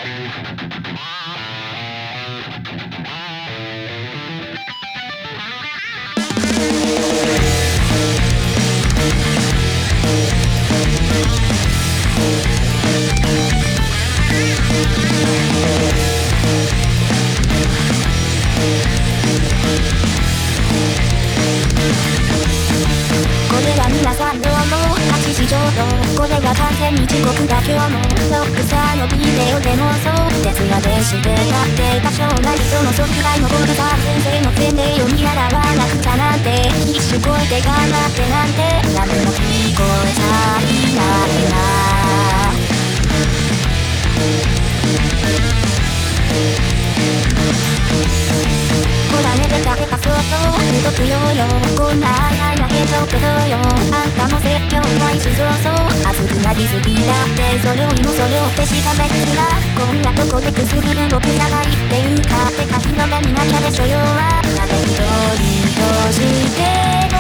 皆さんどうも8時ちょうど、これが完全に地獄だ今日もロックさのビデオでもそう徹夜でしてたって多少なりとのそくらいの僕が先生の前例を見習わなくちゃなんて必死こいて頑張ってなんて何も聞こえちゃいないな。ほらね、出たてかそっと見とくよよ、こんな愛なけどけどよ、あんたの説教は一上そう熱くなりすぎだって、それよりもそれをってしかめつらこんなとこでくすぐる僕じゃないっていうか、てか日の目見なきゃでしょよはなぜ一人としても